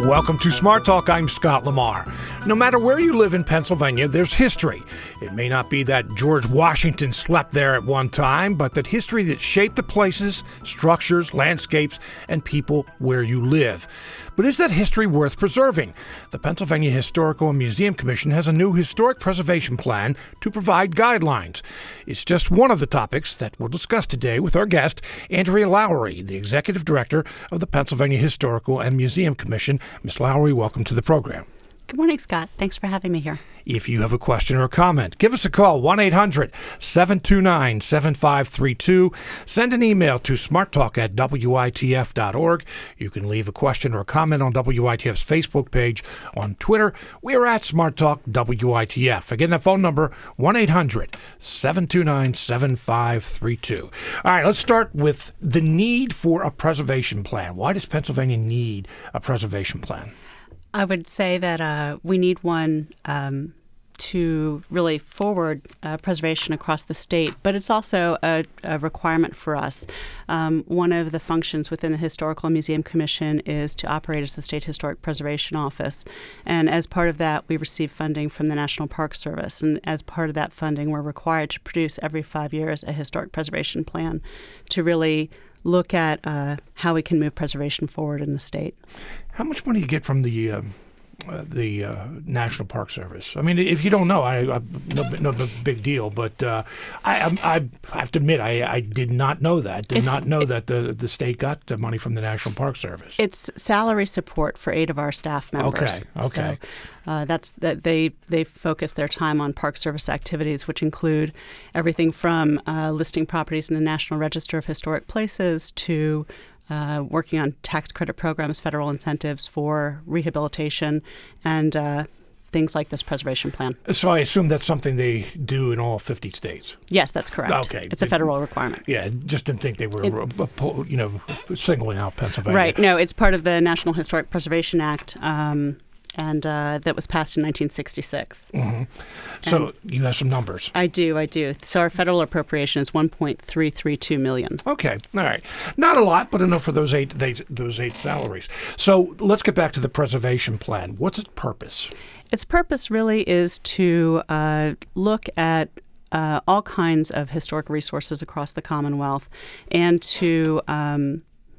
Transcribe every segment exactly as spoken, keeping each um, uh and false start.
Welcome to Smart Talk. I'm Scott Lamar. No matter where you live in Pennsylvania, there's history. It may not be that George Washington slept there at one time, but that history that shaped the places, structures, landscapes, and people where you live. But is that history worth preserving? The Pennsylvania Historical and Museum Commission has a new historic preservation plan to provide guidelines. It's just one of the topics that we'll discuss today with our guest, Andrea Lowry, the Executive Director of the Pennsylvania Historical and Museum Commission. Miz Lowry, welcome to the program. Good morning, Scott. Thanks for having me here. If you have a question or a comment, give us a call, one eight hundred seven two nine seven five three two. Send an email to smarttalk at W I T F dot org. You can leave a question or a comment on W I T F's Facebook page. On Twitter, we are at SmartTalk W I T F. Again, that phone number, one eight hundred seven two nine seven five three two. All right, let's start with the need for a preservation plan. Why does Pennsylvania need a preservation plan? I would say that uh, we need one um, to really forward uh, preservation across the state, but it's also a, a requirement for us. Um, one of the functions within the Historical and Museum Commission is to operate as the State Historic Preservation Office, and as part of that, we receive funding from the National Park Service, and as part of that funding, we're required to produce every five years a historic preservation plan to really look at uh, how we can move preservation forward in the state. How much money do you get from the uh, uh, the uh, National Park Service? I mean, if you don't know, I, I no, no big deal, but uh, I, I, I have to admit, I, I did not know that. Did it's, not know it, that the, the state got the money from the National Park Service. It's salary support for eight of our staff members. Okay, okay. So, uh, that's that they they focus their time on Park Service activities, which include everything from uh, listing properties in the National Register of Historic Places to Uh, working on tax credit programs, federal incentives for rehabilitation, and uh, things like this preservation plan. So I assume that's something they do in all fifty states? Yes, that's correct. Okay. It's a federal requirement. Yeah, just didn't think they were, it, you know, singling out Pennsylvania. Right. No, it's part of the National Historic Preservation Act, um, and uh, that was passed in nineteen sixty-six. Mm-hmm. So and you have some numbers. I do, I do. So our federal appropriation is one point three three two million dollars. Okay, all right. Not a lot, but enough for those eight they, those eight salaries. So let's get back to the preservation plan. What's its purpose? Its purpose really is to uh, look at uh, all kinds of historic resources across the Commonwealth and to um,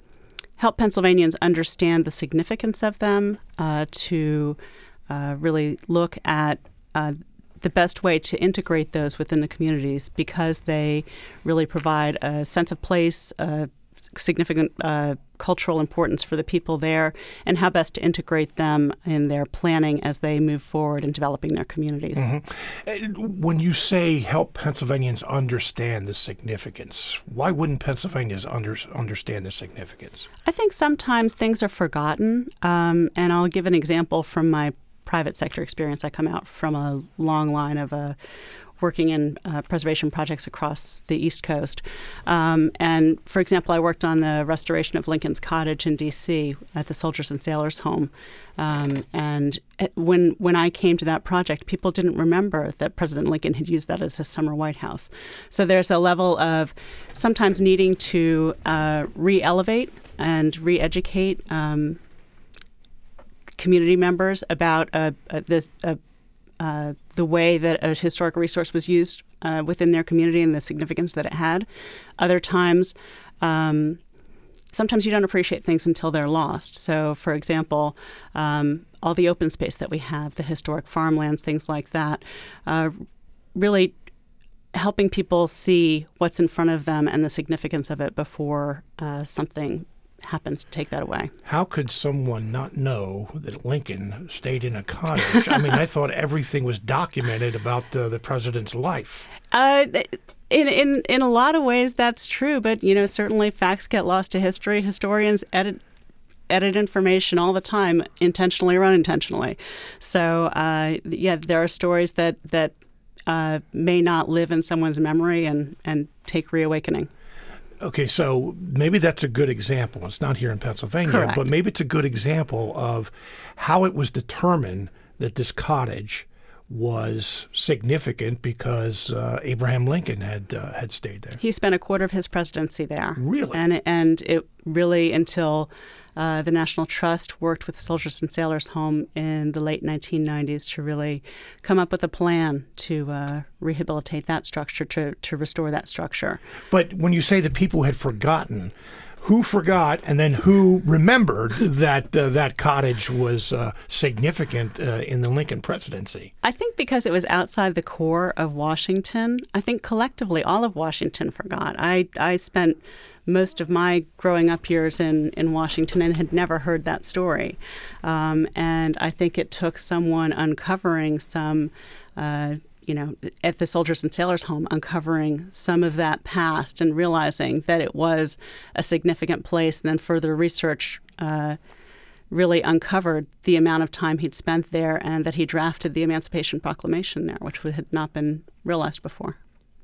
help Pennsylvanians understand the significance of them, uh, to uh, really look at uh, the best way to integrate those within the communities because they really provide a sense of place, uh, significant uh, cultural importance for the people there, and how best to integrate them in their planning as they move forward in developing their communities. Mm-hmm. When you say help Pennsylvanians understand the significance, why wouldn't Pennsylvanians under, understand the significance? I think sometimes things are forgotten, um, and I'll give an example from my private sector experience. I come out from a long line of uh, working in uh, preservation projects across the East Coast. Um, and, for example, I worked on the restoration of Lincoln's Cottage in D C at the Soldiers and Sailors Home. Um, and when when I came to that project, people didn't remember that President Lincoln had used that as his summer White House. So there's a level of sometimes needing to uh, re-elevate and re-educate um, community members about uh, uh, this, uh, uh, the way that a historic resource was used uh, within their community and the significance that it had. Other times, um, sometimes you don't appreciate things until they're lost. So, for example, um, all the open space that we have, the historic farmlands, things like that, uh, really helping people see what's in front of them and the significance of it before uh, something happens to take that away. How could someone not know that Lincoln stayed in a cottage? I mean, I thought everything was documented about uh, the president's life. Uh, in, in in a lot of ways, that's true. But, you know, certainly facts get lost to history. Historians edit edit information all the time, intentionally or unintentionally. So, uh, yeah, there are stories that, that uh, may not live in someone's memory and, and take reawakening. Okay, so maybe that's a good example. It's not here in Pennsylvania, Correct. But maybe it's a good example of how it was determined that this cottage was significant because uh, Abraham Lincoln had uh, had stayed there. He spent a quarter of his presidency there. Really? And, and it really, until uh, the National Trust worked with the Soldiers and Sailors Home in the late nineteen nineties to really come up with a plan to uh, rehabilitate that structure, to, to restore that structure. But when you say that people had forgotten, who forgot and then who remembered that uh, that cottage was uh, significant uh, in the Lincoln presidency? I think because it was outside the core of Washington, I think collectively all of Washington forgot. I, I spent most of my growing up years in, in Washington and had never heard that story. Um, and I think it took someone uncovering some uh, you know, at the Soldiers and Sailors Home, uncovering some of that past and realizing that it was a significant place. And then further research uh, really uncovered the amount of time he'd spent there and that he drafted the Emancipation Proclamation there, which had not been realized before.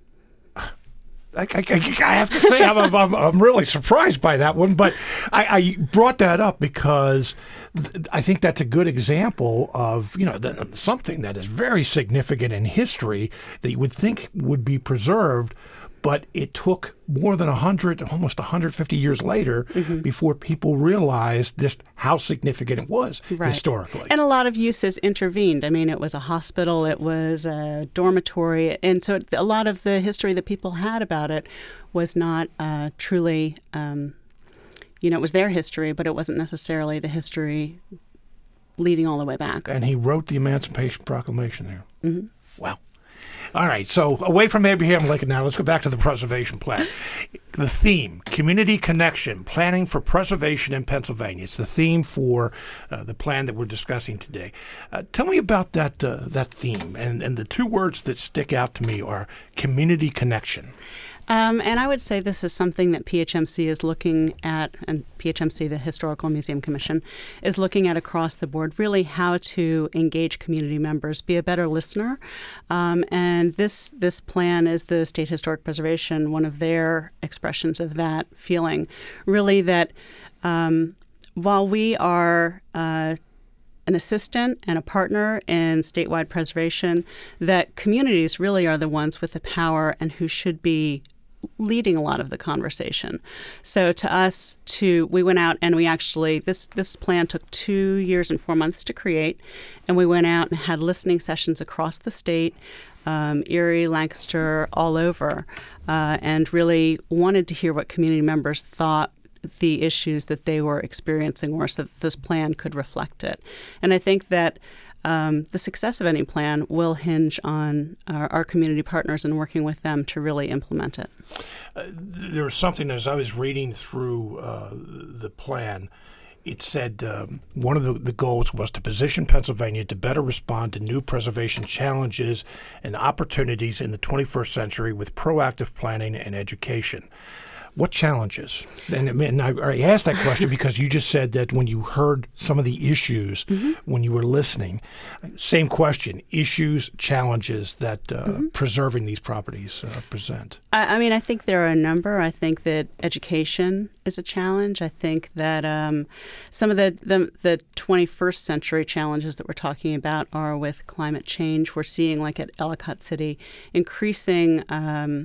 I, I, I have to say, I'm, I'm, I'm really surprised by that one, but I, I brought that up because th- I think that's a good example of, you know, the, something that is very significant in history that you would think would be preserved, but it took more than one hundred, almost one hundred fifty years later mm-hmm. before people realized just how significant it was right. historically. And a lot of uses intervened. I mean, it was a hospital, it was a dormitory, and so it, a lot of the history that people had about it was not uh, truly, um, you know, it was their history, but it wasn't necessarily the history leading all the way back. And he wrote the Emancipation Proclamation there. Mm-hmm. Wow. All right, so away from Abraham Lincoln now, let's go back to the preservation plan. The theme, community connection, planning for preservation in Pennsylvania. It's the theme for uh, the plan that we're discussing today. Uh, tell me about that uh, that theme, and, and the two words that stick out to me are community connection. Um, and I would say this is something that P H M C is looking at, and P H M C, the Historical Museum Commission, is looking at across the board, really how to engage community members, be a better listener. Um, and this this plan is the State Historic Preservation, one of their expressions of that feeling, really that um, while we are uh, an assistant and a partner in statewide preservation, that communities really are the ones with the power and who should be leading a lot of the conversation. So to us, to we went out and we actually, this this plan took two years and four months to create, and we went out and had listening sessions across the state, um, Erie, Lancaster, all over, uh, and really wanted to hear what community members thought the issues that they were experiencing were, so that this plan could reflect it. And I think that Um, the success of any plan will hinge on our, our community partners and working with them to really implement it. Uh, there was something as I was reading through uh, the plan, it said um, one of the, the goals was to position Pennsylvania to better respond to new preservation challenges and opportunities in the twenty-first century with proactive planning and education. What challenges? And, and I, I asked that question because you just said that when you heard some of the issues mm-hmm. when you were listening, same question, issues, challenges that uh, mm-hmm. preserving these properties uh, present. I, I mean, I think there are a number. I think that education is a challenge. I think that um, some of the, the, the twenty-first century challenges that we're talking about are with climate change. We're seeing, like at Ellicott City, increasing um,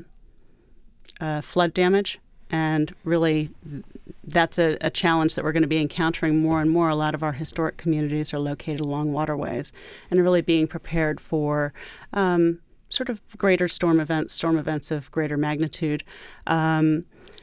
uh, flood damage. And really, that's a, a challenge that we're going to be encountering more and more. A lot of our historic communities are located along waterways, and really being prepared for um, sort of greater storm events, storm events of greater magnitude. Um,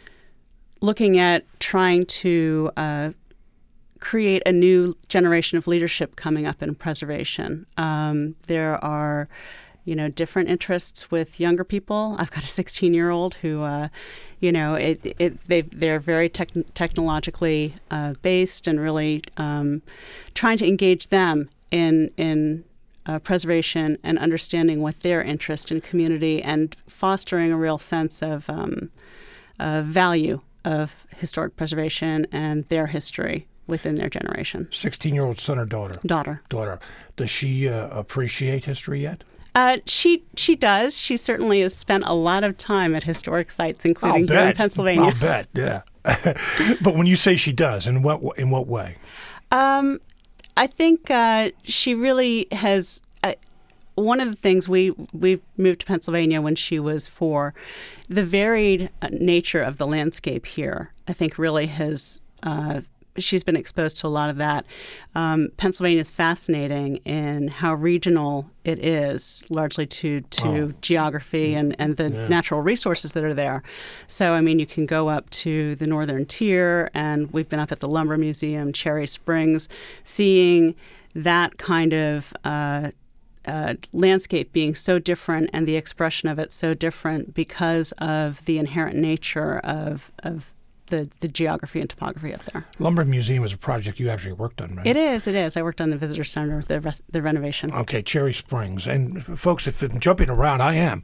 looking at trying to uh, create a new generation of leadership coming up in preservation. Um, there are you know, different interests with younger people. I've got a sixteen-year-old who, uh, you know, it, it they they're very tech- technologically uh, based, and really um, trying to engage them in in uh, preservation and understanding what their interest in community and fostering a real sense of um, uh, value of historic preservation and their history within their generation. sixteen-year-old son or daughter? Daughter. Daughter. Does she uh, appreciate history yet? Uh, she she does. She certainly has spent a lot of time at historic sites, including here in Pennsylvania. I'll bet, yeah. But when you say she does, in what in what way? Um, I think uh, she really has. Uh, one of the things we we moved to Pennsylvania when she was four. The varied nature of the landscape here, I think, really has. Uh, she's been exposed to a lot of that. Um, Pennsylvania is fascinating in how regional it is, largely to to oh. geography and, and the yeah. natural resources that are there. So, I mean, you can go up to the northern tier, and we've been up at the Lumber Museum, Cherry Springs, seeing that kind of uh, uh, landscape being so different and the expression of it so different because of the inherent nature of of The, the geography and topography up there. Lumber Museum is a project you actually worked on, right? It is, it is. I worked on the visitor center, the res- the renovation. Okay, Cherry Springs. And folks, if I'm jumping around, I am.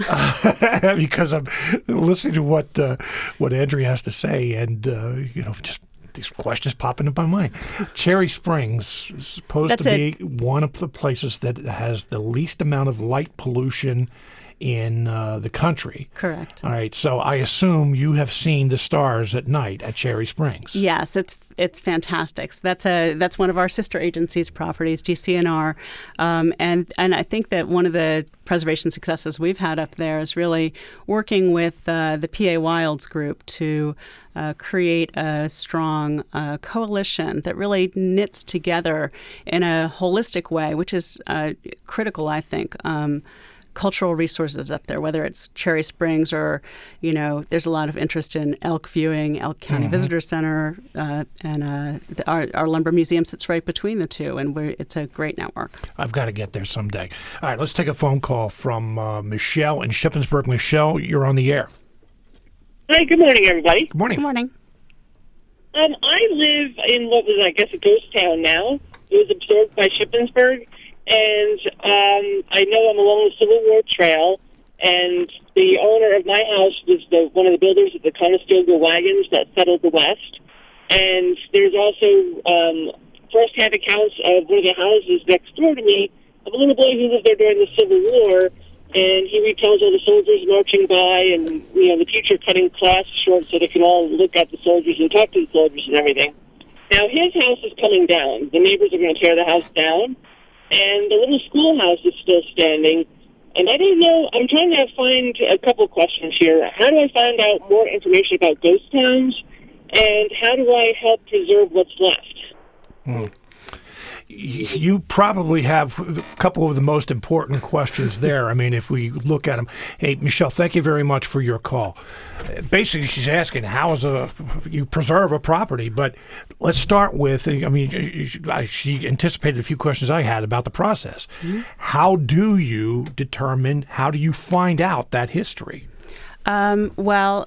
Uh, because I'm listening to what uh, what Andrea has to say and, uh, you know, just these questions popping in my mind. Cherry Springs is supposed That's to be it. one of the places that has the least amount of light pollution in uh, the country. Correct. All right. So I assume you have seen the stars at night at Cherry Springs. Yes, it's it's fantastic. So that's a that's one of our sister agencies' properties, D C N R, um, and and I think that one of the preservation successes we've had up there is really working with uh, the P A Wilds group to uh, create a strong uh, coalition that really knits together in a holistic way, which is uh, critical, I think. Um, cultural resources up there, whether it's Cherry Springs or, you know, there's a lot of interest in elk viewing, Elk County mm-hmm. Visitor Center, uh, and uh, the, our, our Lumber Museum sits right between the two, and we're, it's a great network. I've got to get there someday. All right, let's take a phone call from uh, Michelle in Shippensburg. Michelle, you're on the air. Hi, good morning, everybody. Good morning. Good morning. Um, I live in what was, I guess, a ghost town now. It was absorbed by Shippensburg. And um, I know I'm along the Civil War Trail, and the owner of my house was the, one of the builders of the Conestoga wagons that settled the West. And there's also um, first-hand accounts of one of the houses next door to me of a little boy who lived there during the Civil War, and he retells all the soldiers marching by and, you know, the teacher cutting class short so they can all look at the soldiers and talk to the soldiers and everything. Now, his house is coming down. The neighbors are going to tear the house down. And the little schoolhouse is still standing. And I don't know, I'm trying to find a couple questions here. How do I find out more information about ghost towns? And how do I help preserve what's left? Hmm. You probably have a couple of the most important questions there. I mean, if we look at them. Hey, Michelle, thank you very much for your call. Basically, she's asking how is a you preserve a property, but let's start with, I mean, she anticipated a few questions I had about the process. Mm-hmm. How do you determine, how do you find out that history? Um, well,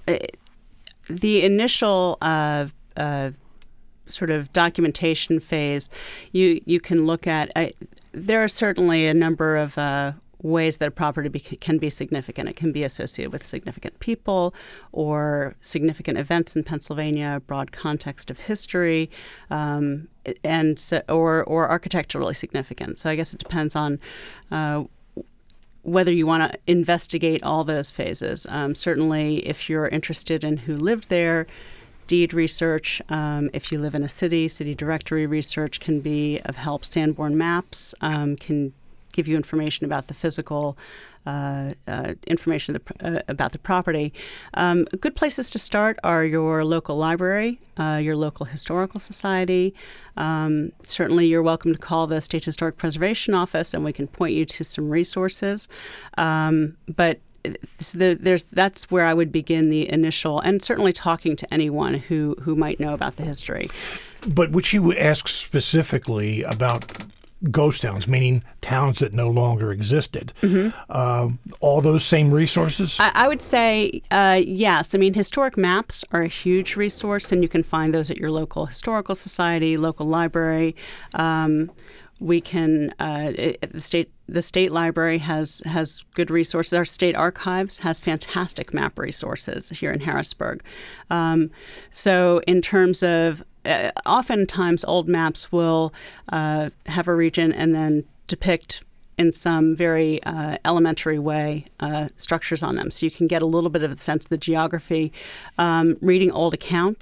the initial uh, uh sort of documentation phase, you you can look at. I, there are certainly a number of uh, ways that a property be, can be significant. It can be associated with significant people or significant events in Pennsylvania, broad context of history, um, and so, or or architecturally significant. So I guess it depends on. Uh, whether you want to investigate all those phases. Um, certainly, if you're interested in who lived there, deed research, um, if you live in a city, city directory research can be of help. Sanborn maps um, can give you information about the physical uh, uh, information the, uh, about the property. Um, good places to start are your local library, uh, your local historical society. Um, certainly, you're welcome to call the State Historic Preservation Office, and we can point you to some resources. Um, but So there, there's that's where I would begin the initial, and certainly talking to anyone who, who might know about the history. But would you ask specifically about ghost towns, meaning towns that no longer existed? Mm-hmm. Uh, all those same resources? I, I would say uh, yes. I mean, historic maps are a huge resource, and you can find those at your local historical society, local library. Um, we can uh, the state the state library has has good resources. Our state archives has fantastic map resources here in Harrisburg. Um, so in terms of uh, oftentimes old maps will uh, have a region and then depict in some very uh, elementary way uh, structures on them. So you can get a little bit of a sense of the geography. Um, reading old accounts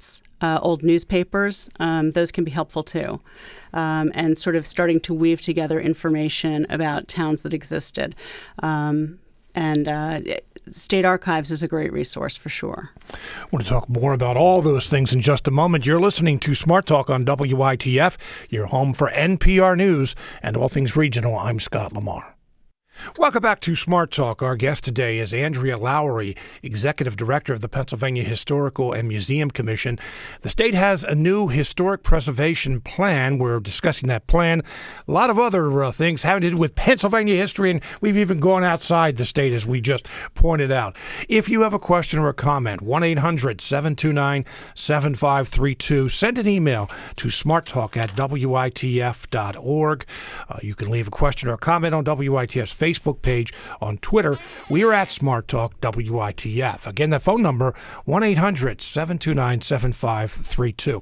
uh, old newspapers, um, those can be helpful too. Um, and sort of starting to weave together information about towns that existed. Um, and uh, State Archives is a great resource for sure. I want to talk more about all those things in just a moment. You're listening to Smart Talk on W I T F, your home for N P R News and all things regional. I'm Scott Lamar. Welcome back to Smart Talk. Our guest today is Andrea Lowry, Executive Director of the Pennsylvania Historical and Museum Commission. The state has a new historic preservation plan. We're discussing that plan. A lot of other uh, things having to do with Pennsylvania history, and we've even gone outside the state, as we just pointed out. If you have a question or a comment, one eight hundred seven two nine seven five three two. Send an email to smarttalk at W I T F dot org. Uh, you can leave a question or a comment on W I T F's Facebook page. On Twitter, we are at Smart Talk W I T F. Again, that phone number, one eight hundred seven two nine seven five three two.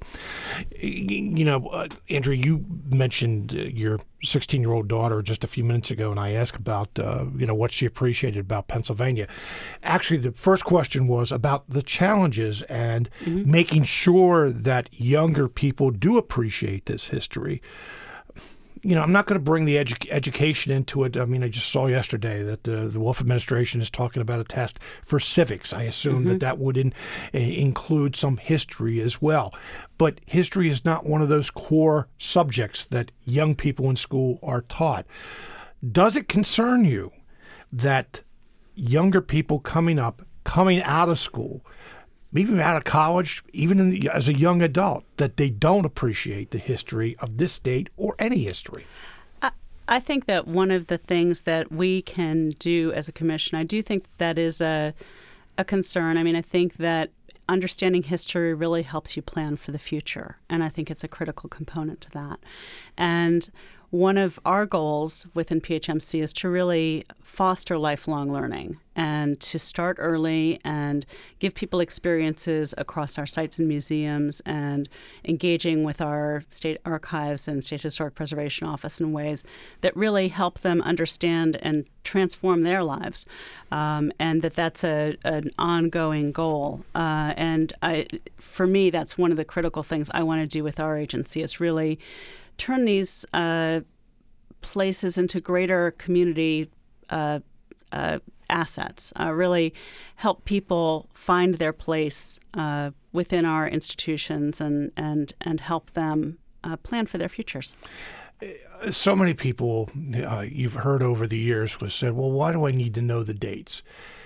You know, uh, Andrea, you mentioned uh, your sixteen-year-old daughter just a few minutes ago, and I asked about, uh, you know, what she appreciated about Pennsylvania. Actually, the first question was about the challenges and mm-hmm. making sure that younger people do appreciate this history. You know, I'm not going to bring the edu- education into it. I mean, I just saw yesterday that uh, the Wolf administration is talking about a test for civics. I assume mm-hmm. that that would in, uh, include some history as well. But history is not one of those core subjects that young people in school are taught. Does it concern you that younger people coming up, coming out of school, maybe out of college, even in the, as a young adult, that they don't appreciate the history of this state or any history? I, I think that one of the things that we can do as a commission, I do think that is a, a concern. I mean, I think that understanding history really helps you plan for the future, and I think it's a critical component to that. And one of our goals within P H M C is to really foster lifelong learning and to start early and give people experiences across our sites and museums and engaging with our state archives and state historic preservation office in ways that really help them understand and transform their lives, um, and that that's a, an ongoing goal. Uh, and I, for me, that's one of the critical things I want to do with our agency is really turn these uh, places into greater community uh, uh, assets, uh, really help people find their place uh, within our institutions and, and, and help them uh, plan for their futures. So many people uh, you've heard over the years have said, well, why do I need to know the dates?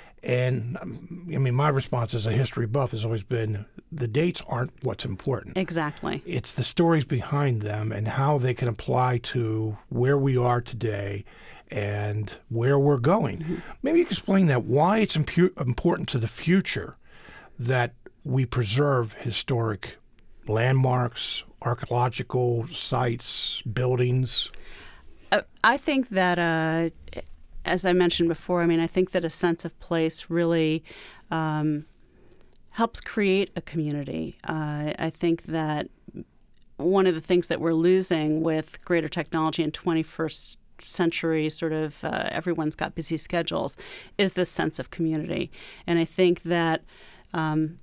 And um, I mean, my response as a history buff has always been the dates aren't what's important. Exactly. It's the stories behind them and how they can apply to where we are today and where we're going. Mm-hmm. Maybe you can explain that, why it's impu- important to the future that we preserve historic landmarks, archaeological sites, buildings. Uh, I think that... Uh, As I mentioned before, I mean, I think that a sense of place really um, helps create a community. Uh, I think that one of the things that we're losing with greater technology in twenty-first century, sort of uh, everyone's got busy schedules, is this sense of community. And I think that um,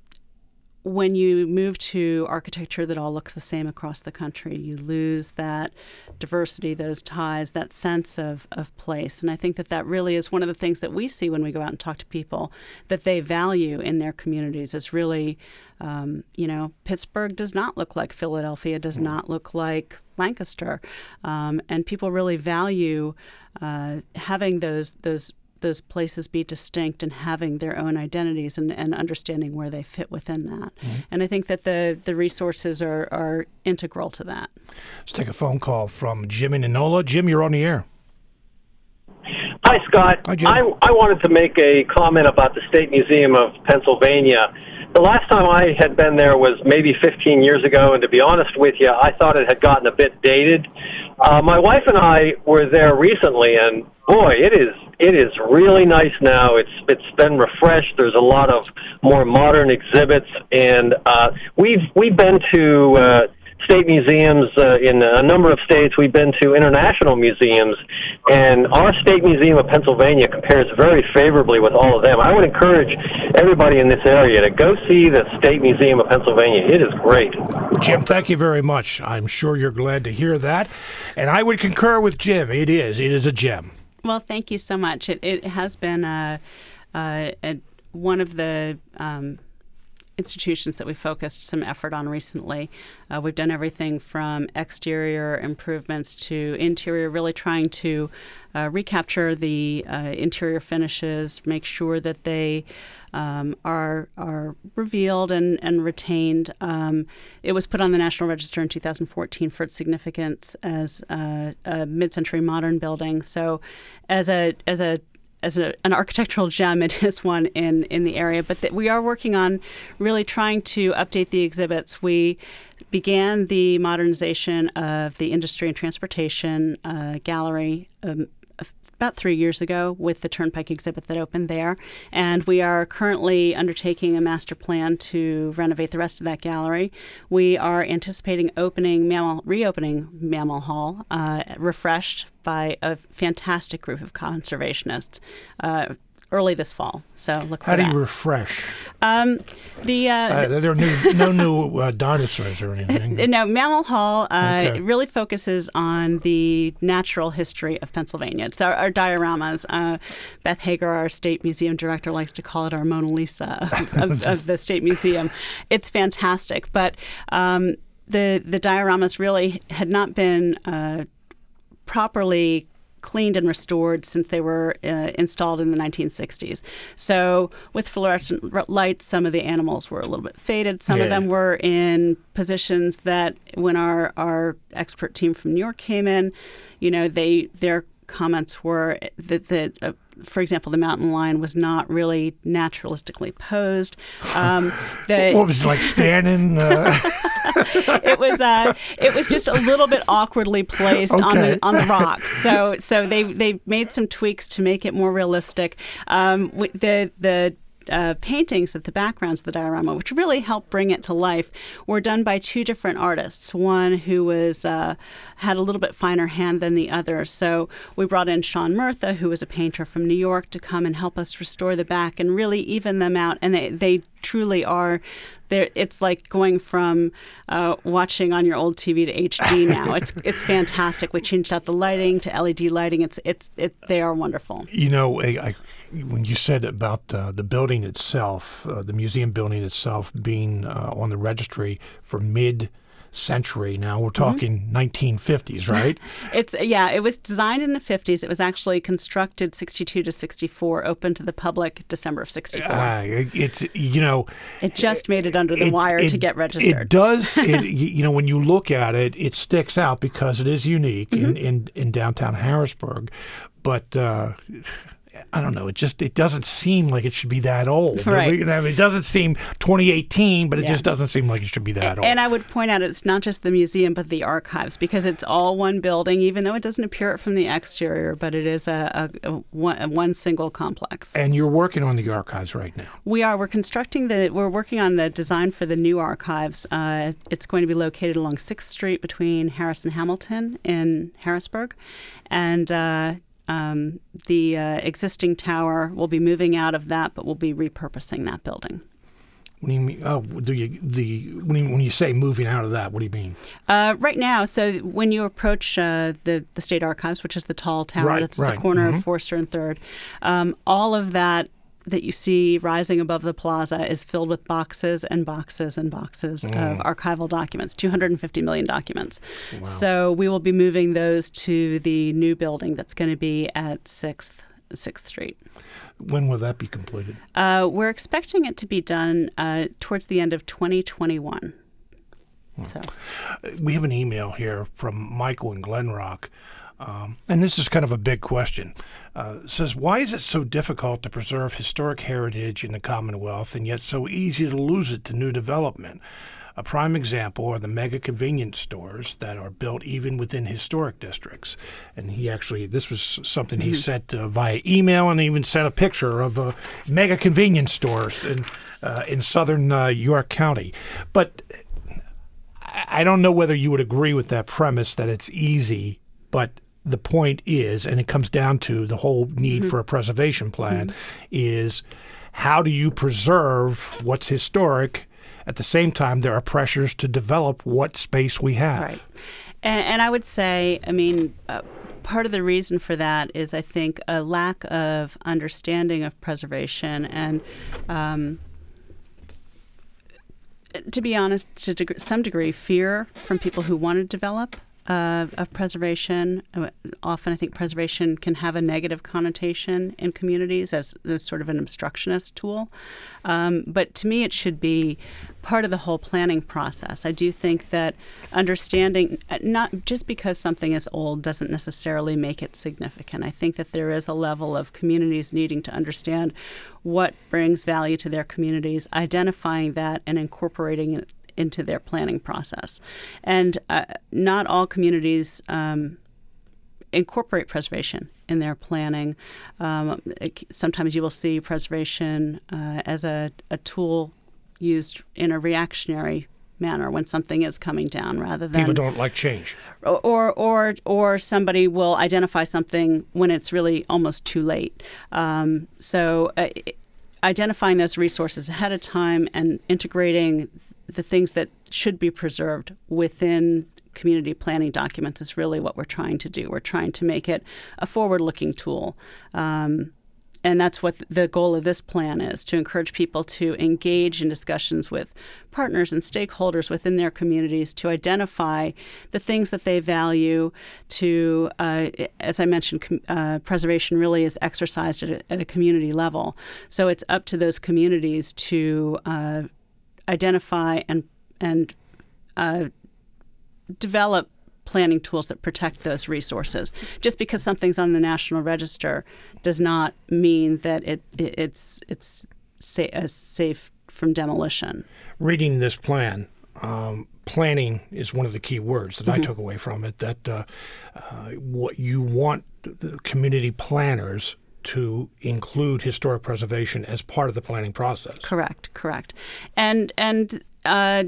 when you move to architecture that all looks the same across the country, you lose that diversity, those ties, that sense of, of place. And I think that that really is one of the things that we see when we go out and talk to people that they value in their communities is really, um, you know, Pittsburgh does not look like Philadelphia, does not look like Lancaster. Um, and people really value uh, having those those those places be distinct and having their own identities and, and understanding where they fit within that. Mm-hmm. And I think that the, the resources are, are integral to that. Let's take a phone call from Jim in Enola. Jim, you're on the air. Hi, Scott. Hi, Jim. I, I wanted to make a comment about the State Museum of Pennsylvania. The last time I had been there was maybe fifteen years ago, and to be honest with you, I thought it had gotten a bit dated. Uh, my wife and I were there recently, and boy, it is it is really nice now. It's it's been refreshed. There's a lot of more modern exhibits, and uh, we've we've been to uh, state museums uh, in a number of states. We've been to international museums, and our State Museum of Pennsylvania compares very favorably with all of them. I would encourage everybody in this area to go see the State Museum of Pennsylvania. It is great. Jim, thank you very much. I'm sure you're glad to hear that. And I would concur with Jim. It is. It is a gem. Well, thank you so much. It, it has been a, a, a, one of the um, institutions that we focused some effort on recently. Uh, we've done everything from exterior improvements to interior, really trying to uh, recapture the uh, interior finishes, make sure that they um, are are revealed and, and retained. Um, it was put on the National Register in two thousand fourteen for its significance as uh, a mid-century modern building. So as a as a as a, an architectural gem, it is one in, in the area. But th- we are working on really trying to update the exhibits. We began the modernization of the industry and transportation uh, gallery um, about three years ago with the Turnpike exhibit that opened there. And we are currently undertaking a master plan to renovate the rest of that gallery. We are anticipating opening Mammal, reopening Mammal Hall, uh, refreshed by a fantastic group of conservationists uh, early this fall. So look for How that. do you refresh? Um, the, uh, Uh, there are new, no new uh, dinosaurs or anything. No, Mammal Hall uh, Okay. really focuses on the natural history of Pennsylvania. It's our, our dioramas. Uh, Beth Hager, our State Museum director, likes to call it our Mona Lisa of, of, of the State Museum. It's fantastic, but um, the the dioramas really had not been uh, properly cleaned and restored since they were uh, installed in the nineteen sixties. So with fluorescent r- lights, some of the animals were a little bit faded. Some Yeah. of them were in positions that when our, our expert team from New York came in, you know, they their comments were that, that uh, for example, the mountain lion was not really naturalistically posed. Um, the, What was it, like standing? Uh... it was uh, it was just a little bit awkwardly placed on Okay. the on the rocks. So so they they made some tweaks to make it more realistic. Um, wi- the the Uh, paintings at the backgrounds of the diorama, which really helped bring it to life, were done by two different artists. One who was uh, had a little bit finer hand than the other. So we brought in Sean Murtha, who was a painter from New York, to come and help us restore the back and really even them out. And they, they truly are. It's like going from uh, watching on your old T V to H D now. It's it's fantastic. We changed out the lighting to L E D lighting. It's it's it. They are wonderful. You know, I, I, when you said about uh, the building itself, uh, the museum building itself being uh, on the registry for mid-century, now we're talking mm-hmm. nineteen fifties, right? It's yeah. It was designed in the fifties. It was actually constructed sixty-two to sixty-four, open to the public December of sixty-four. Uh, it, it's you know, it just made it under the it, wire it, to get registered. It does. it, you know, when you look at it, it sticks out because it is unique mm-hmm. in, in in downtown Harrisburg, but. Uh, I don't know. It just it doesn't seem like it should be that old. Right. I mean, it doesn't seem twenty eighteen, but it yeah. just doesn't seem like it should be that and, old. And I would point out it's not just the museum, but the archives, because it's all one building, even though it doesn't appear it from the exterior, but it is a, a, a, one, a one single complex. And you're working on the archives right now. We are. We're constructing the. We're working on the design for the new archives. Uh, it's going to be located along sixth Street between Harris and Hamilton in Harrisburg, and. Uh, Um, the uh, existing tower will be moving out of that, but we'll be repurposing that building. What do you mean? Oh, do you, the when you, when you say moving out of that, what do you mean? Uh, right now, so when you approach uh, the the State Archives, which is the tall tower right, that's right. at the corner mm-hmm. of Forster and Third, um, all of that that you see rising above the plaza is filled with boxes and boxes and boxes mm. of archival documents, two hundred fifty million documents. Wow. So we will be moving those to the new building that's going to be at sixth Street. When will that be completed? Uh, we're expecting it to be done uh, towards the end of twenty twenty-one. Hmm. So, we have an email here from Michael in Glen Rock. Um, and this is kind of a big question. Uh, it says, why is it so difficult to preserve historic heritage in the Commonwealth and yet so easy to lose it to new development? A prime example are the mega convenience stores that are built even within historic districts. And he actually, this was something he mm-hmm. sent uh, via email, and even sent a picture of uh, mega convenience stores in, uh, in southern uh, York County. But I don't know whether you would agree with that premise that it's easy, but the point is, and it comes down to the whole need mm-hmm. for a preservation plan, mm-hmm. is how do you preserve what's historic? At the same time, there are pressures to develop what space we have. Right. And, and I would say, I mean, uh, part of the reason for that is, I think, a lack of understanding of preservation and, um, to be honest, to deg- some degree, fear from people who want to develop uh, of preservation. Often I think preservation can have a negative connotation in communities as, as sort of an obstructionist tool. Um, but to me, it should be part of the whole planning process. I do think that understanding, not just because something is old doesn't necessarily make it significant. I think that there is a level of communities needing to understand what brings value to their communities, identifying that and incorporating it into their planning process. And uh, not all communities um, incorporate preservation in their planning. Um, it, sometimes you will see preservation uh, as a, a tool used in a reactionary manner when something is coming down, rather than people don't like change, or or or somebody will identify something when it's really almost too late. Um, so uh, identifying those resources ahead of time and integrating the things that should be preserved within community planning documents is really what we're trying to do. We're trying to make it a forward-looking tool. Um, and that's what the goal of this plan is, to encourage people to engage in discussions with partners and stakeholders within their communities to identify the things that they value, to, uh, as I mentioned, com- uh, preservation really is exercised at a, at a community level. So it's up to those communities to uh, identify and and uh, develop planning tools that protect those resources. Just because something's on the National Register does not mean that it, it it's it's sa- as safe from demolition. Reading this plan, um, planning is one of the key words that mm-hmm. I took away from it. That uh, uh, what you want the community planners to include historic preservation as part of the planning process. Correct, correct. And and uh,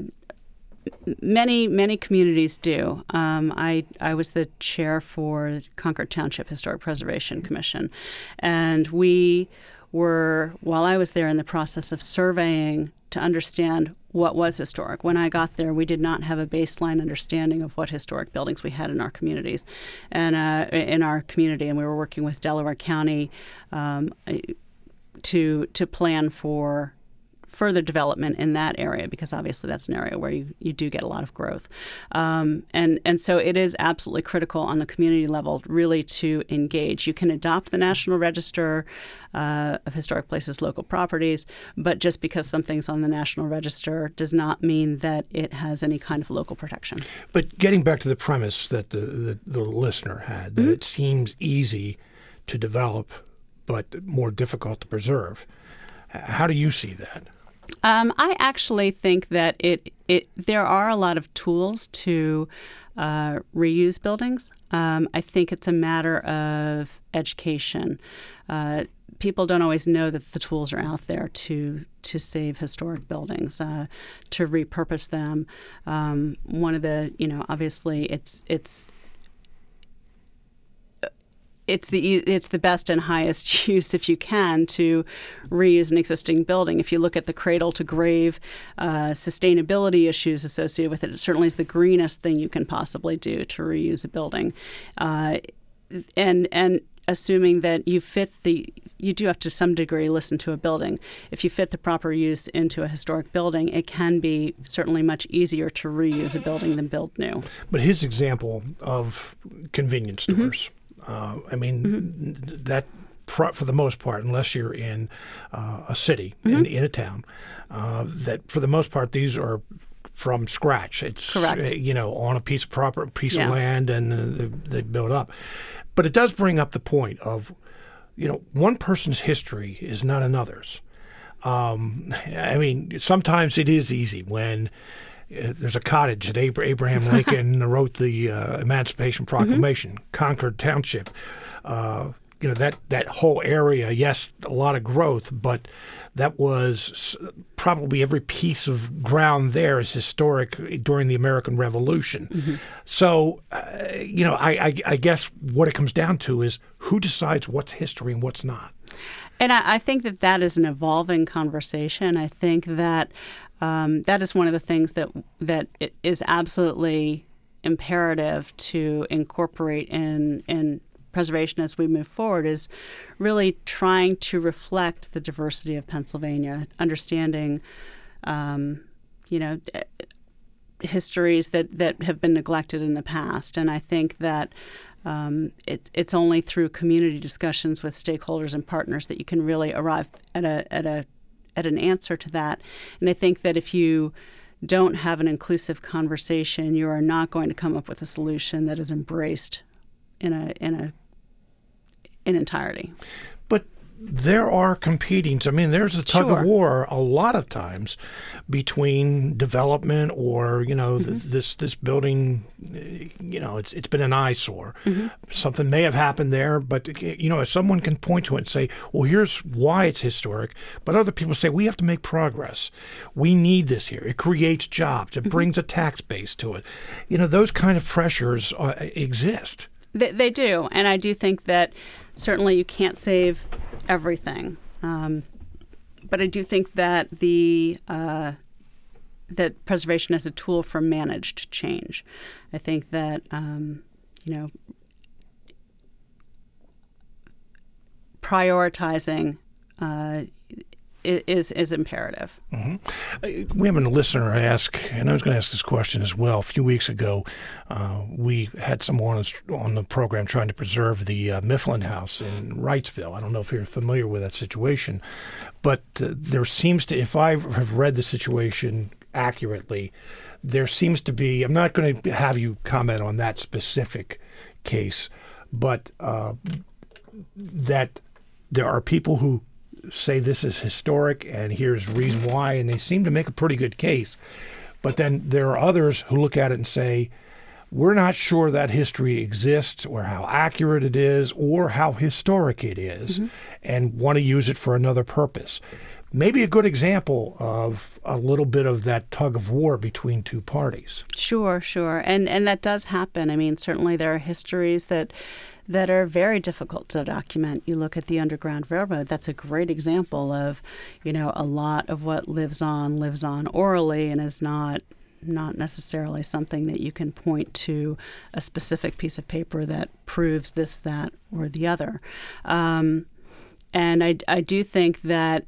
many, many communities do. Um, I, I was the chair for Concord Township Historic Preservation Commission, and we were, while I was there, in the process of surveying to understand what was historic. When I got there, we did not have a baseline understanding of what historic buildings we had in our communities, and uh, in our community, and we were working with Delaware County um, to to plan for further development in that area, because obviously that's an area where you, you do get a lot of growth. Um, and, and so it is absolutely critical on the community level really to engage. You can adopt the National Register uh, of Historic Places, Local Properties, but just because something's on the National Register does not mean that it has any kind of local protection. But getting back to the premise that the, the, the listener had, that mm-hmm. it seems easy to develop but more difficult to preserve, how do you see that? Um, I actually think that it, it there are a lot of tools to uh, reuse buildings. Um, I think it's a matter of education. Uh, people don't always know that the tools are out there to to save historic buildings, uh, to repurpose them. Um, one of the, you know, obviously it's it's. It's the it's the best and highest use, if you can, to reuse an existing building. If you look at the cradle-to-grave uh, sustainability issues associated with it, it certainly is the greenest thing you can possibly do to reuse a building. Uh, and and assuming that you fit the, you do have to some degree listen to a building. If you fit the proper use into a historic building, it can be certainly much easier to reuse a building than build new. But his example of convenience stores. Mm-hmm. Uh, I mean, mm-hmm. that pro- for the most part, unless you're in uh, a city, mm-hmm. in, in a town, uh, that for the most part, these are from scratch. It's, Correct. Uh, you know, on a piece of proper piece yeah. of land, and uh, they, they build up. But it does bring up the point of, you know, one person's history is not another's. Um, I mean, sometimes it is easy when uh, there's a cottage that Abraham Lincoln wrote the uh, Emancipation Proclamation, mm-hmm. Concord Township. Uh, you know, that, that whole area, yes, a lot of growth, but that was probably every piece of ground there is historic during the American Revolution. Mm-hmm. So, uh, you know, I, I, I guess what it comes down to is who decides what's history and what's not. And I, I think that that is an evolving conversation. I think that um, that is one of the things that that is absolutely imperative to incorporate in in preservation as we move forward, is really trying to reflect the diversity of Pennsylvania, understanding, um, you know, histories that, that have been neglected in the past. And I think that um, it, it's only through community discussions with stakeholders and partners that you can really arrive at a at a at an answer to that. And I think that if you don't have an inclusive conversation, you are not going to come up with a solution that is embraced in a in a in entirety. But there are competing. I mean, there's a tug Sure. of war a lot of times between development or, you know, mm-hmm. th- this this building, you know, it's it's been an eyesore. Mm-hmm. Something may have happened there, but, you know, if someone can point to it and say, well, here's why it's historic, but other people say, we have to make progress. We need this here. It creates jobs. It mm-hmm. brings a tax base to it. You know, those kind of pressures uh, exist. They, they do, and I do think that certainly you can't save everything, um, but I do think that the uh, that preservation is a tool for managed change. I think that um, you know prioritizing uh, is is imperative. Mm-hmm. We have a listener ask, and I was going to ask this question as well. A few weeks ago, uh, we had someone on the program trying to preserve the uh, Mifflin House in Wrightsville. I don't know if you're familiar with that situation, but uh, there seems to, if I have read the situation accurately, there seems to be, I'm not going to have you comment on that specific case, but uh, that there are people who say this is historic and here's reason why, and they seem to make a pretty good case. But then there are others who look at it and say, we're not sure that history exists or how accurate it is or how historic it is, mm-hmm. and want to use it for another purpose. Maybe a good example of a little bit of that tug of war between two parties. Sure, sure. And and that does happen. I mean, certainly there are histories that that are very difficult to document. You look at the Underground Railroad, that's a great example of, you know, a lot of what lives on, lives on orally and is not not necessarily something that you can point to a specific piece of paper that proves this, that, or the other. Um, and I, I do think that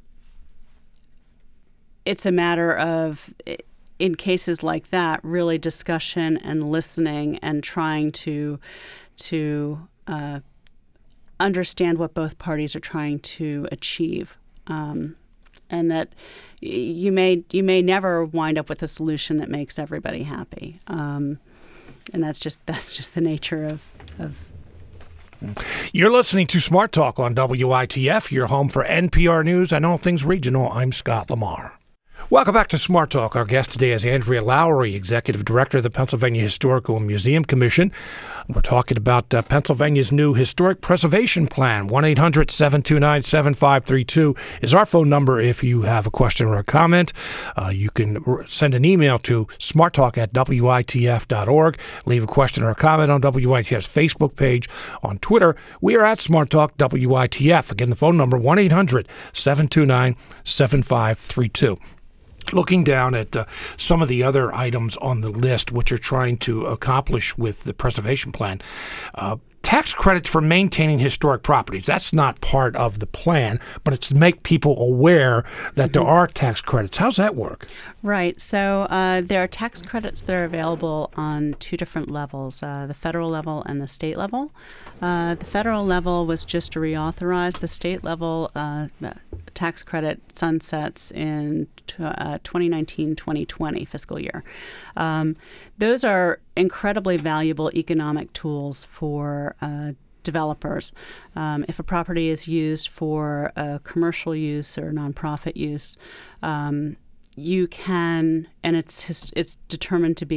it's a matter of, in cases like that, really discussion and listening and trying to to uh, understand what both parties are trying to achieve, um, and that you may you may never wind up with a solution that makes everybody happy, um, and that's just that's just the nature of of. You're listening to Smart Talk on W I T F, your home for N P R News and all things regional. I'm Scott Lamar. Welcome back to Smart Talk. Our guest today is Andrea Lowry, Executive Director of the Pennsylvania Historical and Museum Commission. We're talking about uh, Pennsylvania's new Historic Preservation Plan. one eight hundred seven two nine seven five three two is our phone number if you have a question or a comment. Uh, you can r- send an email to smarttalk at W I T F dot org. Leave a question or a comment on W I T F's Facebook page. On Twitter, we are at Smart Talk W I T F. Again, the phone number, one eight hundred seven two nine seven five three two. Looking down at uh, some of the other items on the list, which are trying to accomplish with the preservation plan, uh, tax credits for maintaining historic properties. That's not part of the plan, but it's to make people aware that mm-hmm. there are tax credits. How's that work? Right. So uh, there are tax credits that are available on two different levels, uh, the federal level and the state level. Uh, the federal level was just reauthorized. The state level uh, tax credit sunsets in t- uh, twenty nineteen twenty twenty fiscal year. Um, those are incredibly valuable economic tools for uh, developers. Um, if a property is used for uh, commercial use or nonprofit use, um, you can, and it's it's determined to be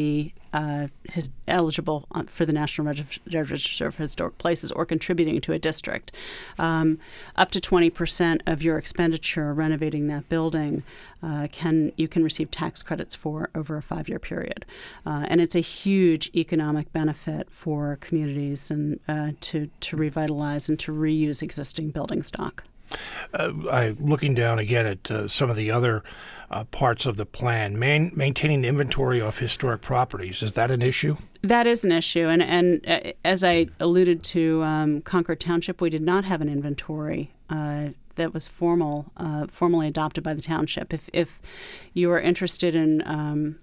uh, his, eligible for the National Register of Historic Places or contributing to a district. Um, up to twenty percent of your expenditure renovating that building uh, can you can receive tax credits for over a five-year period. Uh, and it's a huge economic benefit for communities and uh, to, to revitalize and to reuse existing building stock. Uh, I, looking down again at uh, some of the other uh, parts of the plan, man, maintaining the inventory of historic properties, is that an issue? That is an issue. And, and uh, as I alluded to, um, Concord Township, we did not have an inventory uh, that was formal, uh, formally adopted by the township. If, if you are interested in um,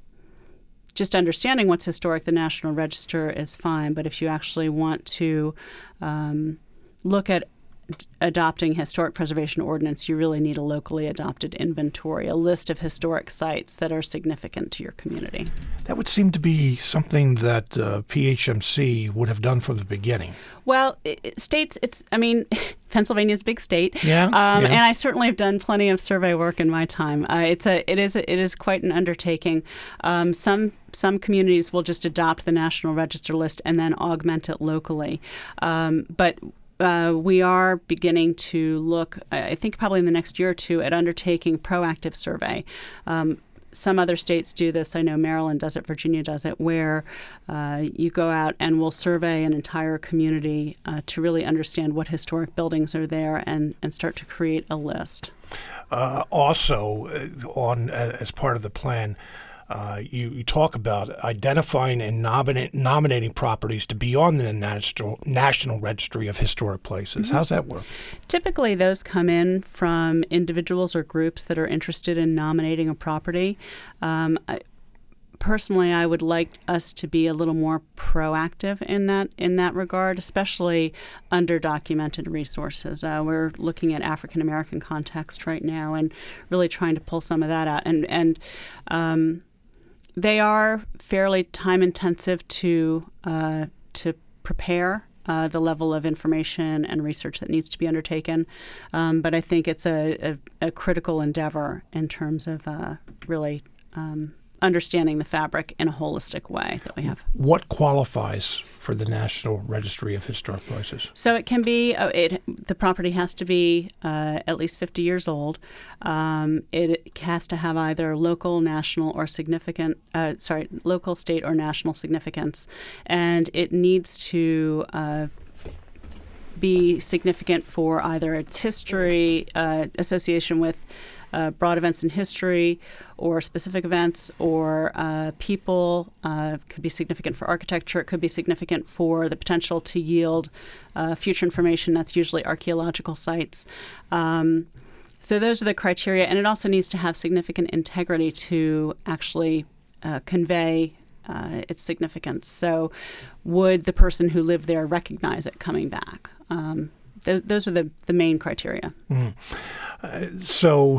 just understanding what's historic, the National Register is fine. But if you actually want to um, look at adopting historic preservation ordinance, you really need a locally adopted inventory, a list of historic sites that are significant to your community. That would seem to be something that uh, P H M C would have done from the beginning. Well, it, states, it's, I mean, Pennsylvania's a big state. Yeah, um, yeah. And I certainly have done plenty of survey work in my time. Uh, it's a, it is, a, it is quite an undertaking. Um, some Some communities will just adopt the National Register list and then augment it locally. Um, but Uh, we are beginning to look, I think probably in the next year or two, at undertaking proactive survey. Um, some other states do this. I know Maryland does it, Virginia does it, where uh, you go out and will survey an entire community uh, to really understand what historic buildings are there and, and start to create a list. Uh, also, uh, on uh, as part of the plan, Uh, you, you talk about identifying and nominate, nominating properties to be on the National, National Registry of Historic Places. Mm-hmm. How's that work? Typically, those come in from individuals or groups that are interested in nominating a property. Um, I, personally, I would like us to be a little more proactive in that in that regard, especially under documented resources. Uh, we're looking at African American context right now and really trying to pull some of that out. And and um, they are fairly time intensive to uh, to prepare uh, the level of information and research that needs to be undertaken. Um, but I think it's a, a, a critical endeavor in terms of uh, really um, understanding the fabric in a holistic way that we have. What qualifies for the National Registry of Historic Places? So it can be, uh, it the property has to be uh, at least fifty years old. Um, it has to have either local, national, or significant, uh, sorry, local, state, or national significance. And it needs to uh, be significant for either its history, uh, association with Uh, broad events in history or specific events or uh, people. Uh, could be significant for architecture. It could be significant for the potential to yield uh, future information. That's usually archaeological sites. Um, so those are the criteria. And it also needs to have significant integrity to actually uh, convey uh, its significance. So would the person who lived there recognize it coming back? Um, th- those are the, the main criteria. Mm. Uh, so...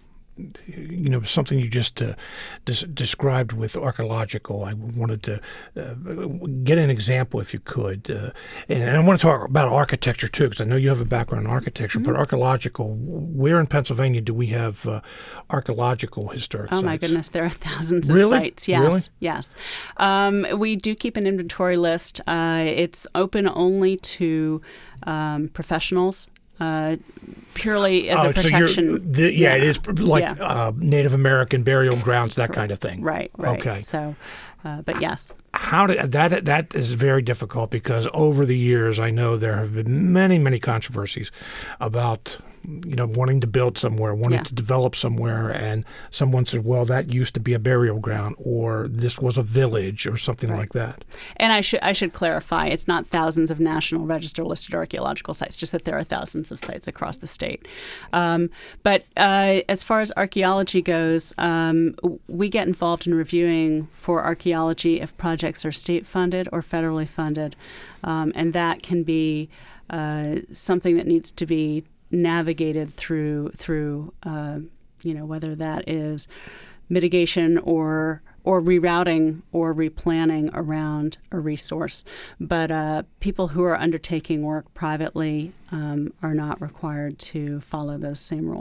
You know, something you just uh, des- described with archaeological, I wanted to uh, get an example if you could. Uh, and, and I want to talk about architecture, too, because I know you have a background in architecture. Mm-hmm. But archaeological, where in Pennsylvania do we have uh, archaeological historic oh, sites? Oh, my goodness. There are thousands really? of sites. Yes. Really? Yes. Um, we do keep an inventory list. Uh, it's open only to um, professionals. Uh, purely as oh, a protection. So the, yeah, yeah, it is like yeah. uh, Native American burial grounds, that kind of thing. Right, right. Okay. So, uh, but yes. How did that? That is very difficult because over the years, I know there have been many, many controversies about, you know, wanting to build somewhere, wanting yeah. to develop somewhere, and someone said, "Well, that used to be a burial ground, or this was a village, or something right. like that." And I should I should clarify: it's not thousands of National Register listed archaeological sites, just that there are thousands of sites across the state. Um, but uh, as far as archaeology goes, um, we get involved in reviewing for archaeology if projects are state funded or federally funded, um, and that can be uh, something that needs to be navigated through through uh, you know, whether that is mitigation or or rerouting or replanning around a resource. But uh, people who are undertaking work privately um, are not required to follow those same rules.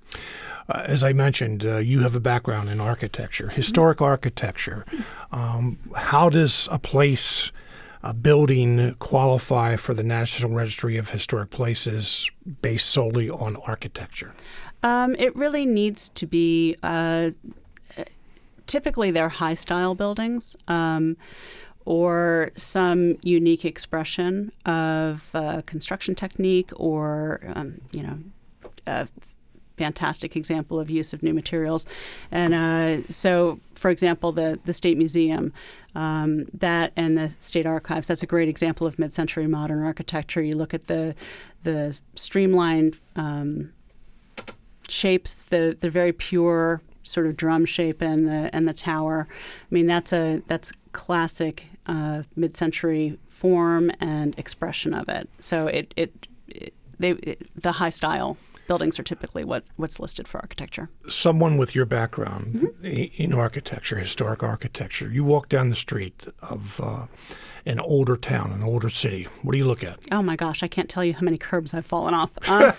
Uh, as I mentioned, uh, you have a background in architecture, historic mm-hmm. architecture. Um, how does a place, a building qualify for the National Registry of Historic Places based solely on architecture? Um, it really needs to be, uh, typically they're high-style buildings um, or some unique expression of uh, construction technique or, um, you know, uh, fantastic example of use of new materials. And uh, so, for example, the, the State Museum, um, that and the State Archives, that's a great example of mid-century modern architecture. You look at the the streamlined um, shapes, the, the very pure sort of drum shape and the, and the tower. I mean, that's a that's classic uh, mid-century form and expression of it. So it, it, it they it, the high style buildings are typically what, what's listed for architecture. Someone with your background mm-hmm. in architecture, historic architecture, you walk down the street of uh, an older town, an older city. What do you look at? Oh my gosh, I can't tell you how many curbs I've fallen off. Um,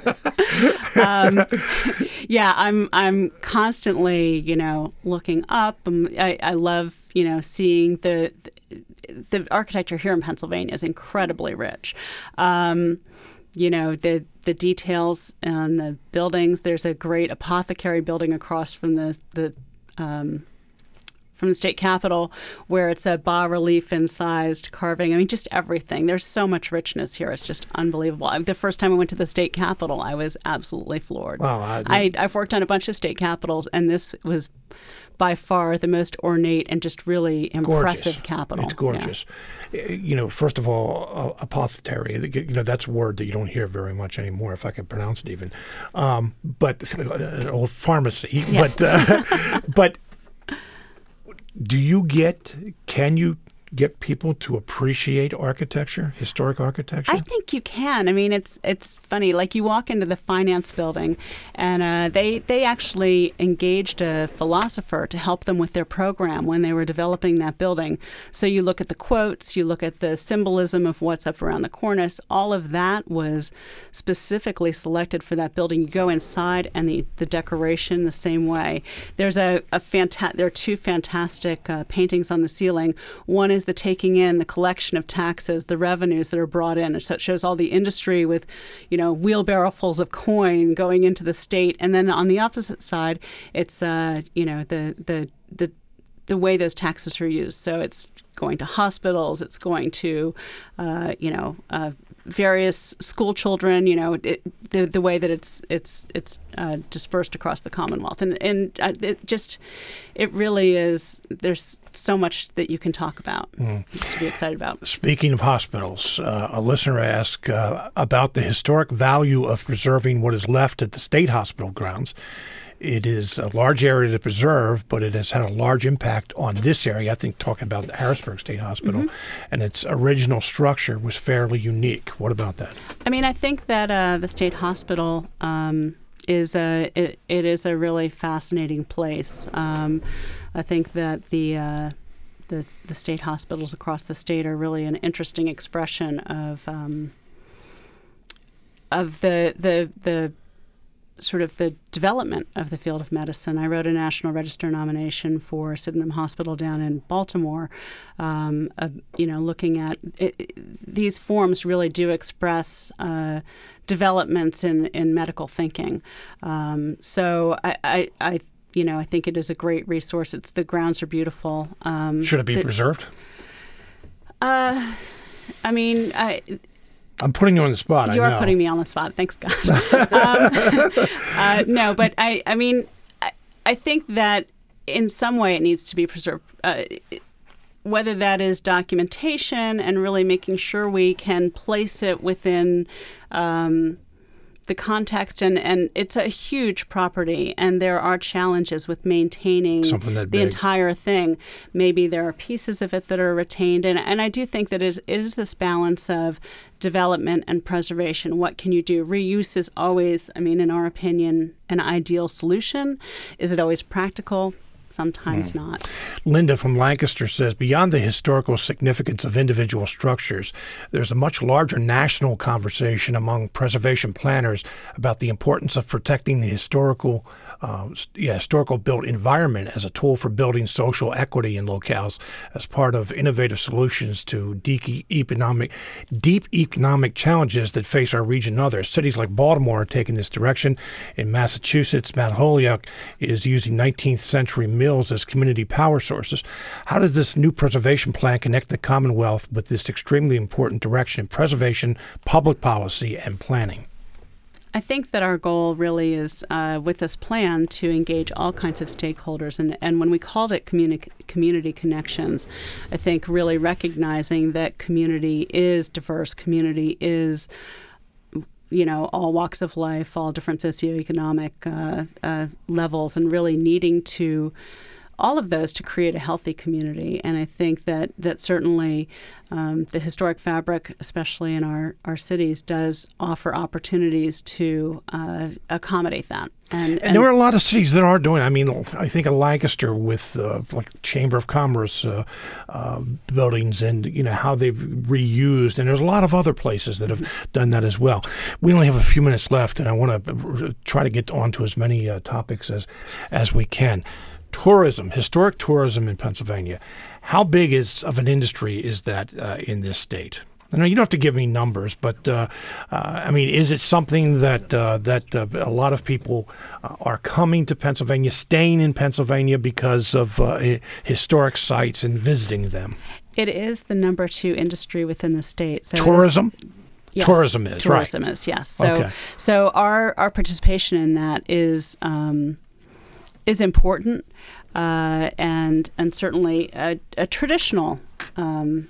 um, yeah, I'm I'm constantly, you know, looking up. Um, I, I love, you know, seeing the, the the architecture here in Pennsylvania is incredibly rich. Um, You know, the the details on the buildings. There's a great apothecary building across from the the um, from the state capitol, where it's a bas-relief incised carving. I mean, just everything. There's so much richness here. It's just unbelievable. I, the first time I went to the state capitol, I was absolutely floored. Wow, I, I, I've worked on a bunch of state capitals, and this was by far the most ornate and just really impressive gorgeous. capitol. It's gorgeous. Yeah. You know, first of all, uh, apothecary, you know, that's a word that you don't hear very much anymore, if I can pronounce it even. Um, but uh, old pharmacy. Yes. But, uh, but do you get, can you get people to appreciate architecture, historic architecture? I think you can. I mean, it's it's funny. Like, you walk into the finance building, and uh, they they actually engaged a philosopher to help them with their program when they were developing that building. So you look at the quotes, you look at the symbolism of what's up around the cornice. All of that was specifically selected for that building. You go inside, and the, the decoration the same way. There's a, a fanta- There are two fantastic uh, paintings on the ceiling. One is the taking in the collection of taxes, the revenues that are brought in. So it shows all the industry with, you know, wheelbarrowfuls of coin going into the state. And then on the opposite side, it's, uh, you know, the, the, the, the way those taxes are used. So it's going to hospitals, it's going to, uh, you know, uh, various school children, you know, it, the the way that it's it's it's uh, dispersed across the Commonwealth, and and it just it really is. There's so much that you can talk about mm. to be excited about. Speaking of hospitals, uh, a listener asked uh, about the historic value of preserving what is left at the state hospital grounds. It is a large area to preserve, but it has had a large impact on this area. I think talking about the Harrisburg State Hospital, mm-hmm. and its original structure was fairly unique. What about that? I mean, I think that uh, the state hospital um, is a it, it is a really fascinating place. Um, I think that the uh, the the state hospitals across the state are really an interesting expression of um, of the the the. sort of the development of the field of medicine. I wrote a National Register nomination for Sydenham Hospital down in Baltimore, um, uh, you know, looking at it, it, these forms really do express uh, developments in, in medical thinking. Um, so I, I, I, you know, I think it is a great resource. It's the grounds are beautiful. Um, Should it be the, preserved? Uh, I mean, I... I'm putting you on the spot. You I are know. putting me on the spot. Thanks, God. um, uh, no, but I, I mean, I, I think that in some way it needs to be preserved. Uh, whether that is documentation and really making sure we can place it within um, the context, and, and it's a huge property, and there are challenges with maintaining the big. entire thing. Maybe there are pieces of it that are retained, and, and I do think that it is, it is this balance of development and preservation. What can you do? Reuse is always, I mean, in our opinion, an ideal solution. Is it always practical? sometimes mm. not. Linda from Lancaster says, beyond the historical significance of individual structures, there's a much larger national conversation among preservation planners about the importance of protecting the historical Uh, yeah, historical built environment as a tool for building social equity in locales as part of innovative solutions to deep economic, deep economic challenges that face our region and others. Cities like Baltimore are taking this direction. In Massachusetts, Mount Holyoke is using nineteenth century mills as community power sources. How does this new preservation plan connect the Commonwealth with this extremely important direction in preservation, public policy, and planning? I think that our goal really is, uh, with this plan, to engage all kinds of stakeholders. And, and when we called it communi- community connections, I think really recognizing that community is diverse, community is, you know, all walks of life, all different socioeconomic uh, uh, levels, and really needing to all of those to create a healthy community. And I think that that certainly um, the historic fabric, especially in our, our cities, does offer opportunities to uh, accommodate that. And, and, and there are a lot of cities that are doing. I mean, I think of Lancaster with uh, like Chamber of Commerce uh, uh, buildings, and you know how they've reused. And there's a lot of other places that have done that as well. We only have a few minutes left, and I want to try to get onto as many uh, topics as as we can. Tourism, historic tourism in Pennsylvania. How big is of an industry is that uh, in this state? I know you don't have to give me numbers, but uh, uh, I mean, is it something that uh, that uh, a lot of people uh, are coming to Pennsylvania, staying in Pennsylvania because of uh, historic sites and visiting them? It is the number two industry within the state. So tourism? Yes, tourism is, tourism right. is, yes. So, okay. so our, our participation in that is um, is important, uh, and and certainly a, a traditional um,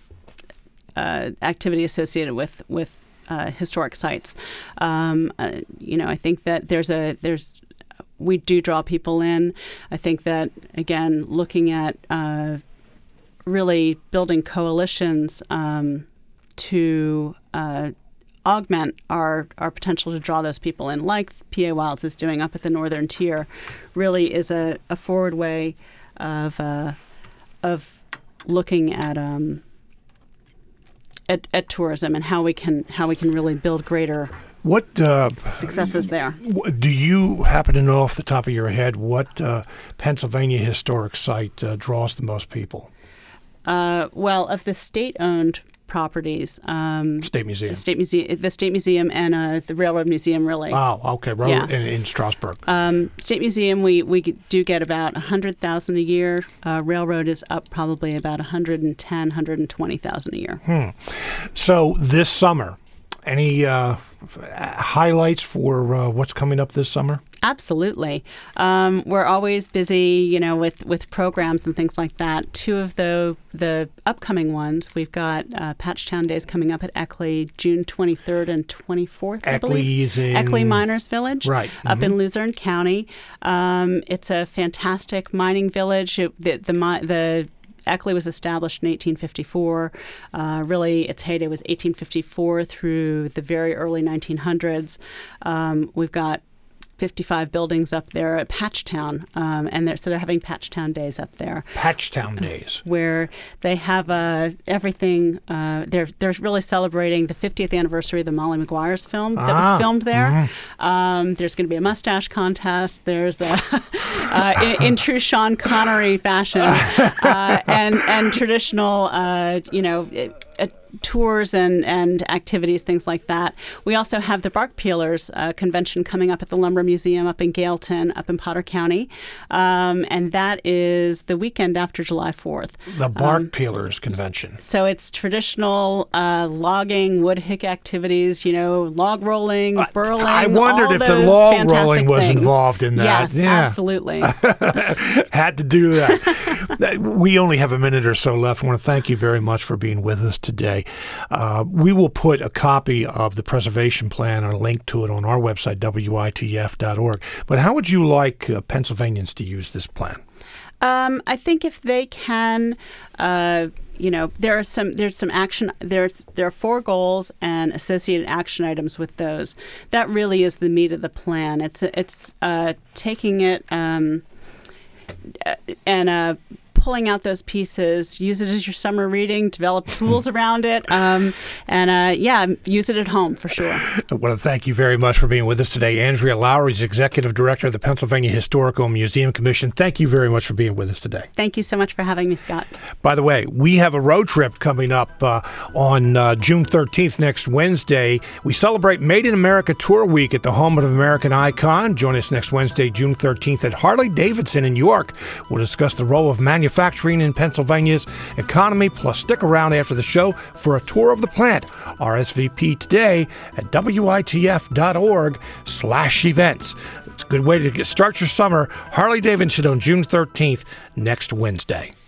uh, activity associated with with uh, historic sites. Um, uh, you know, I think that there's a there's we do draw people in. I think that again, looking at uh, really building coalitions um, to uh, augment our, our potential to draw those people in, like P A Wilds is doing up at the Northern Tier, really is a, a forward way of uh, of looking at um at, at tourism and how we can how we can really build greater what uh, successes there. Do you happen to know off the top of your head what uh, Pennsylvania historic site uh, draws the most people? Uh, well, of the state-owned properties, um, State Museum, State Museum, the State Museum, and uh, the Railroad Museum, really. Oh, okay, Railroad yeah. in, in Strasburg. Um, State Museum, we we do get about a hundred thousand a year. Uh, Railroad is up probably about a hundred and ten, hundred twenty thousand a year. Hmm. So this summer, any uh, highlights for uh, what's coming up this summer? Absolutely. Um, we're always busy, you know, with, with programs and things like that. Two of the the upcoming ones, we've got uh, Patchtown Days coming up at Eckley, June twenty-third and twenty-fourth, I believe. Eckley is in... Eckley Miners Village, right. up Mm-hmm. in Luzerne County. Um, it's a fantastic mining village. It, the the the Eckley was established in eighteen fifty-four. Uh, really, its heyday was eighteen fifty-four through the very early nineteen hundreds. Um, we've got fifty-five buildings up there at Patchtown, um, and they're, so they're having Patchtown Days up there. Patchtown Days, where they have uh, everything. Uh, they're they're really celebrating the fiftieth anniversary of the Molly Maguire's film that ah, was filmed there. Mm-hmm. Um, there's going to be a mustache contest. There's a uh, in, in true Sean Connery fashion, uh, and and traditional, uh, you know. It, uh, tours and, and activities, things like that. We also have the Bark Peelers uh, convention coming up at the Lumber Museum up in Gailton, up in Potter County. Um, and that is the weekend after July fourth. The Bark um, Peelers convention. So it's traditional uh, logging, woodhick activities, you know, log rolling, burling. I wondered all if those the log rolling was things. involved in that. Yes, yeah. absolutely. Had to do that. We only have a minute or so left. I want to thank you very much for being with us today. Uh, we will put a copy of the preservation plan and a link to it on our website, W I T F dot org. But how would you like uh, Pennsylvanians to use this plan? Um, I think if they can, uh, you know, there are some there's some action. There's there are four goals and associated action items with those. That really is the meat of the plan. It's it's uh, taking it. Um, and uh, pulling out those pieces, use it as your summer reading, develop tools around it, um, and uh, yeah, use it at home for sure. I want to thank you very much for being with us today. Andrea Lowry is Executive Director of the Pennsylvania Historical Museum Commission. Thank you very much for being with us today. Thank you so much for having me, Scott. By the way, we have a road trip coming up uh, on uh, June thirteenth, next Wednesday. We celebrate Made in America Tour Week at the home of American Icon. Join us next Wednesday, June thirteenth at Harley-Davidson in York. We'll discuss the role of manufacturing Manufacturing in Pennsylvania's economy. Plus, stick around after the show for a tour of the plant. R S V P today at W I T F dot org slash events. It's a good way to get, start your summer. Harley-Davidson on June thirteenth, next Wednesday.